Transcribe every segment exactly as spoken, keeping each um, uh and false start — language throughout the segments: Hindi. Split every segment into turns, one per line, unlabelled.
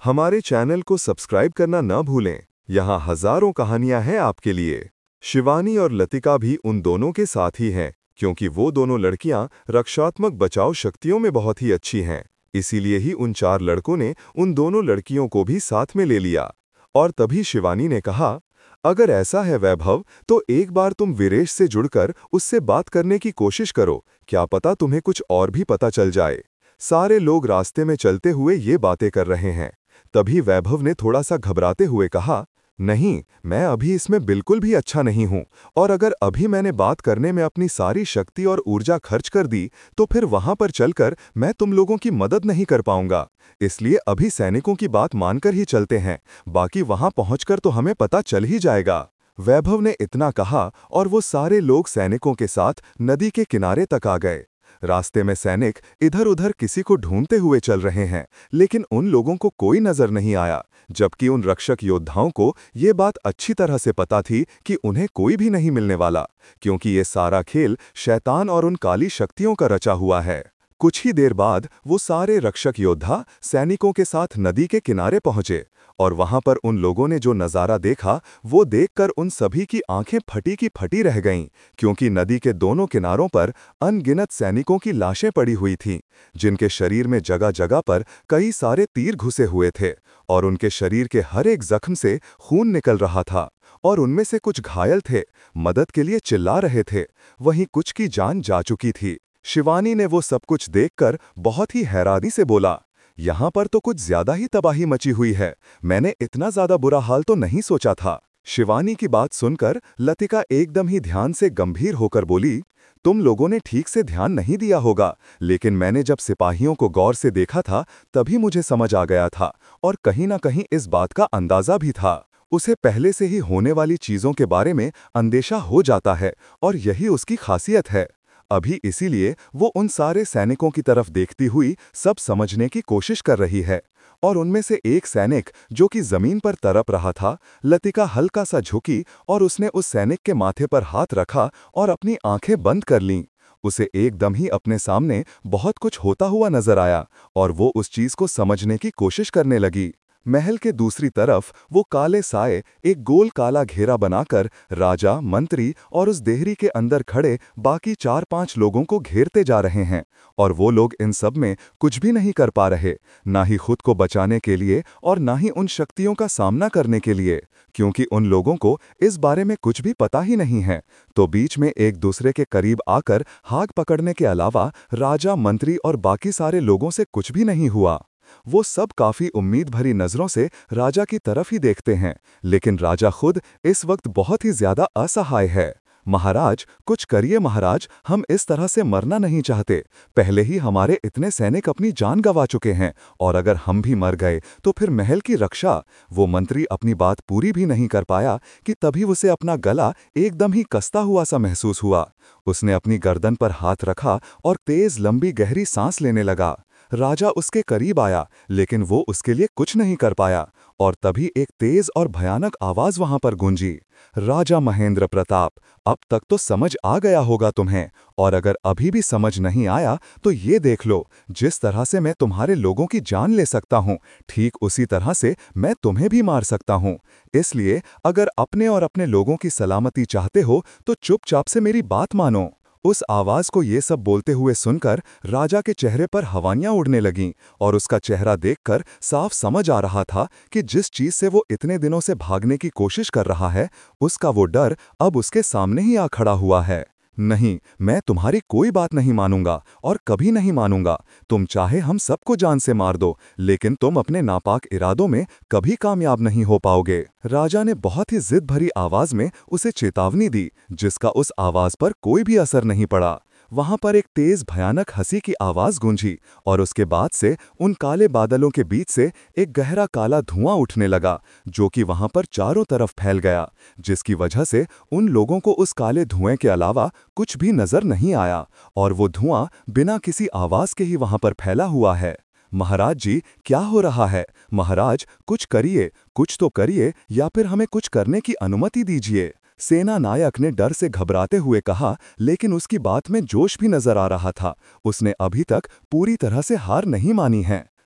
हमारे चैनल को सब्सक्राइब करना न भूलें। यहाँ हजारों कहानियां हैं आपके लिए। शिवानी और लतिका भी उन दोनों के साथ ही हैं, क्योंकि वो दोनों लड़कियां रक्षात्मक बचाव शक्तियों में बहुत ही अच्छी हैं। इसीलिए ही उन चार लड़कों ने उन दोनों लड़कियों को भी साथ में ले लिया। और तभी शिवानी ने कहा, अगर ऐसा है वैभव, तो एक बार तुम वीरेश से जुड़कर उससे बात करने की कोशिश करो। क्या पता तुम्हें कुछ और भी पता चल जाए। सारे लोग रास्ते में चलते हुए ये बातें कर रहे हैं। तभी वैभव ने थोड़ा सा घबराते हुए कहा, नहीं, मैं अभी इसमें बिल्कुल भी अच्छा नहीं हूं, और अगर अभी मैंने बात करने में अपनी सारी शक्ति और ऊर्जा खर्च कर दी तो फिर वहां पर चलकर मैं तुम लोगों की मदद नहीं कर पाऊंगा। इसलिए अभी सैनिकों की बात मानकर ही चलते हैं, बाकी वहां पहुंचकर तो हमें पता चल ही जाएगा। वैभव ने इतना कहा और वो सारे लोग सैनिकों के साथ नदी के किनारे तक आ गए। रास्ते में सैनिक इधर उधर किसी को ढूंढते हुए चल रहे हैं, लेकिन उन लोगों को कोई नजर नहीं आया, जबकि उन रक्षक योद्धाओं को ये बात अच्छी तरह से पता थी कि उन्हें कोई भी नहीं मिलने वाला, क्योंकि ये सारा खेल शैतान और उन काली शक्तियों का रचा हुआ है। कुछ ही देर बाद वो सारे रक्षक योद्धा सैनिकों के साथ नदी के किनारे पहुंचे, और वहां पर उन लोगों ने जो नज़ारा देखा वो देखकर उन सभी की आंखें फटी की फटी रह गईं, क्योंकि नदी के दोनों किनारों पर अनगिनत सैनिकों की लाशें पड़ी हुई थीं, जिनके शरीर में जगह जगह पर कई सारे तीर घुसे हुए थे, और उनके शरीर के हर एक जख्म से खून निकल रहा था। और उनमें से कुछ घायल थे, मदद के लिए चिल्ला रहे थे, वहीं कुछ की जान जा चुकी थी। शिवानी ने वो सब कुछ देखकर बहुत ही हैरानी से बोला, यहाँ पर तो कुछ ज्यादा ही तबाही मची हुई है। मैंने इतना ज्यादा बुरा हाल तो नहीं सोचा था। शिवानी की बात सुनकर लतिका एकदम ही ध्यान से गंभीर होकर बोली, तुम लोगों ने ठीक से ध्यान नहीं दिया होगा, लेकिन मैंने जब सिपाहियों को गौर से देखा था तभी मुझे समझ आ गया था, और कहीं ना कहीं इस बात का अंदाजा भी था। उसे पहले से ही होने वाली चीजों के बारे में अंदेशा हो जाता है, और यही उसकी खासियत है। अभी इसीलिए वो उन सारे सैनिकों की तरफ देखती हुई सब समझने की कोशिश कर रही है। और उनमें से एक सैनिक जो कि जमीन पर तड़प रहा था, लतिका हल्का सा झुकी और उसने उस सैनिक के माथे पर हाथ रखा और अपनी आंखें बंद कर लीं। उसे एकदम ही अपने सामने बहुत कुछ होता हुआ नजर आया, और वो उस चीज को समझने की कोशिश करने लगी। महल के दूसरी तरफ वो काले साए एक गोल काला घेरा बनाकर राजा, मंत्री और उस देहरी के अंदर खड़े बाकी चार पांच लोगों को घेरते जा रहे हैं, और वो लोग इन सब में कुछ भी नहीं कर पा रहे, ना ही खुद को बचाने के लिए और ना ही उन शक्तियों का सामना करने के लिए, क्योंकि उन लोगों को इस बारे में कुछ भी पता ही नहीं है। तो बीच में एक दूसरे के करीब आकर हाथ पकड़ने के अलावा राजा, मंत्री और बाकी सारे लोगों से कुछ भी नहीं हुआ। वो सब काफी उम्मीद भरी नजरों से राजा की तरफ ही देखते हैं, लेकिन राजा खुद इस वक्त बहुत ही ज्यादा असहाय है। महाराज, कुछ करिए महाराज, हम इस तरह से मरना नहीं चाहते। पहले ही हमारे इतने सैनिक अपनी जान गंवा चुके हैं, और अगर हम भी मर गए तो फिर महल की रक्षा। वो मंत्री अपनी बात पूरी भी नहीं कर पाया कि तभी उसे अपना गला एकदम ही कसता हुआ सा महसूस हुआ। उसने अपनी गर्दन पर हाथ रखा और तेज लंबी गहरी सांस लेने लगा। राजा उसके करीब आया, लेकिन वो उसके लिए कुछ नहीं कर पाया, और तभी एक तेज और भयानक आवाज वहां पर गूंजी, राजा महेंद्र प्रताप, अब तक तो समझ आ गया होगा तुम्हें, और अगर अभी भी समझ नहीं आया तो ये देख लो, जिस तरह से मैं तुम्हारे लोगों की जान ले सकता हूं, ठीक उसी तरह से मैं तुम्हें भी मार सकता हूं। इसलिए अगर अपने और अपने लोगों की सलामती चाहते हो तो चुपचाप से मेरी बात मानो। उस आवाज को ये सब बोलते हुए सुनकर राजा के चेहरे पर हवाइयां उड़ने लगीं, और उसका चेहरा देखकर साफ समझ आ रहा था कि जिस चीज से वो इतने दिनों से भागने की कोशिश कर रहा है, उसका वो डर अब उसके सामने ही आ खड़ा हुआ है। नहीं, मैं तुम्हारी कोई बात नहीं मानूंगा, और कभी नहीं मानूंगा। तुम चाहे हम सबको जान से मार दो, लेकिन तुम अपने नापाक इरादों में कभी कामयाब नहीं हो पाओगे। राजा ने बहुत ही जिद भरी आवाज में उसे चेतावनी दी, जिसका उस आवाज पर कोई भी असर नहीं पड़ा। वहां पर एक तेज भयानक हंसी की आवाज गूंजी, और उसके बाद से उन काले बादलों के बीच से एक गहरा काला धुआं उठने लगा, जो कि वहां पर चारों तरफ फैल गया, जिसकी वजह से उन लोगों को उस काले धुएं के अलावा कुछ भी नजर नहीं आया, और वो धुआं बिना किसी आवाज के ही वहां पर फैला हुआ है। महाराज जी, क्या हो रहा है? महाराज, कुछ करिए, कुछ तो करिए, या फिर हमें कुछ करने की अनुमति दीजिए। सेना नायक ने डर से घबराते हुए कहा, लेकिन उसकी बात में जोश भी नजर आ रहा था। उसने अभी तक पूरी तरह से हार नहीं मानी है।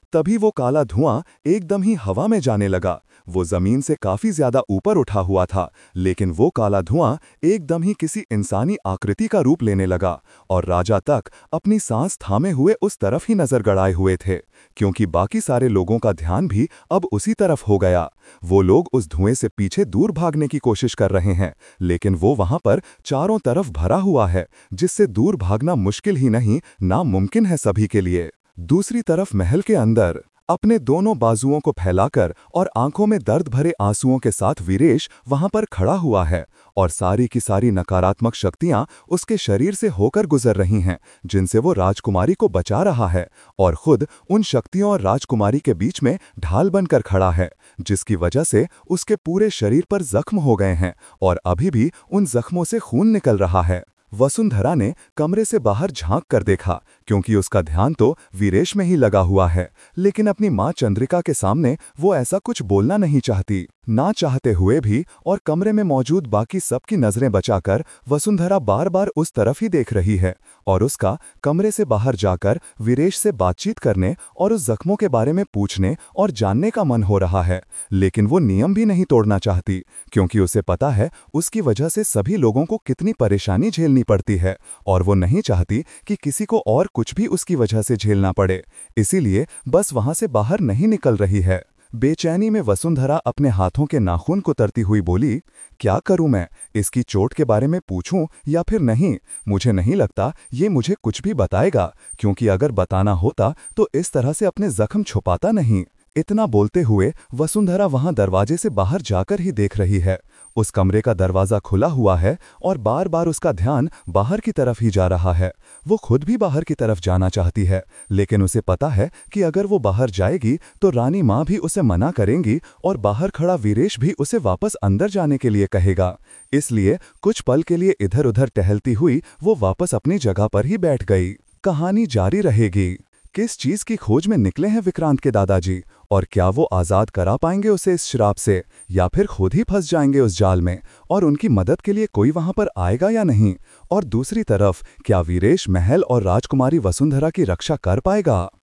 तभी वो काला धुआं एकदम ही हवा में जाने लगा। वो जमीन से काफी ज्यादा ऊपर उठा हुआ था, लेकिन वो काला धुआं एकदम ही किसी इंसानी आकृति का रूप लेने लगा और राजा तक अपनी सांस थामे हुए उस तरफ ही नजर गड़ाए हुए थे, क्योंकि बाकी सारे लोगों का ध्यान भी अब उसी तरफ हो गया। वो लोग उस धुएं से पीछे दूर भागने की कोशिश कर रहे हैं, लेकिन वो वहां पर चारों तरफ भरा हुआ है, जिससे दूर भागना मुश्किल ही नहीं, नामुमकिन है सभी के लिए। दूसरी तरफ महल के अंदर अपने दोनों बाजुओं को फैलाकर और आंखों में दर्द भरे आंसुओं के साथ वीरेश वहां पर खड़ा हुआ है और सारी की सारी नकारात्मक शक्तियां उसके शरीर से होकर गुजर रही हैं, जिनसे वो राजकुमारी को बचा रहा है और खुद उन शक्तियों और राजकुमारी के बीच में ढाल बनकर खड़ा है, जिसकी वजह से उसके पूरे शरीर पर जख्म हो गए हैं और अभी भी उन जख्मों से खून निकल रहा है। वसुंधरा ने कमरे से बाहर झांक कर देखा, क्योंकि उसका ध्यान तो वीरेश में ही लगा हुआ है, लेकिन अपनी मां चंद्रिका के सामने वो ऐसा कुछ बोलना नहीं चाहती। ना चाहते हुए भी और कमरे में मौजूद बाकी सबकी नजरें बचाकर वसुंधरा बार बार उस तरफ ही देख रही है और उसका कमरे से बाहर जाकर वीरेश से बातचीत करने और उस जख्मों के बारे में पूछने और जानने का मन हो रहा है, लेकिन वो नियम भी नहीं तोड़ना चाहती, क्योंकि उसे पता है उसकी वजह से सभी लोगों को कितनी परेशानी झेलनी पड़ती है और वो नहीं चाहती कि किसी को और कुछ भी उसकी वजह से झेलना पड़े, इसीलिए बस वहां से बाहर नहीं निकल रही है। बेचैनी में वसुंधरा अपने हाथों के नाखून कुतरती हुई बोली, क्या करूं मैं, इसकी चोट के बारे में पूछूं या फिर नहीं? मुझे नहीं लगता ये मुझे कुछ भी बताएगा, क्योंकि अगर बताना होता तो इस तरह से अपने जख्म छुपाता नहीं। इतना बोलते हुए वसुंधरा वहां दरवाजे से बाहर जाकर ही देख रही है। उस कमरे का दरवाजा खुला हुआ है और बार बार उसका ध्यान बाहर की तरफ ही जा रहा है। वो खुद भी बाहर की तरफ जाना चाहती है, लेकिन उसे पता है कि अगर वो बाहर जाएगी तो रानी माँ भी उसे मना करेंगी और बाहर खड़ा वीरेश भी उसे वापस अंदर जाने के लिए कहेगा। इसलिए कुछ पल के लिए इधर उधर टहलती हुई वो वापस अपनी जगह पर ही बैठ गई। कहानी जारी रहेगी। किस चीज की खोज में निकले हैं विक्रांत के दादाजी, और क्या वो आजाद करा पाएंगे उसे इस श्राप से, या फिर खुद ही फंस जाएंगे उस जाल में और उनकी मदद के लिए कोई वहां पर आएगा या नहीं? और दूसरी तरफ क्या वीरेश महल और राजकुमारी वसुंधरा की रक्षा कर पाएगा?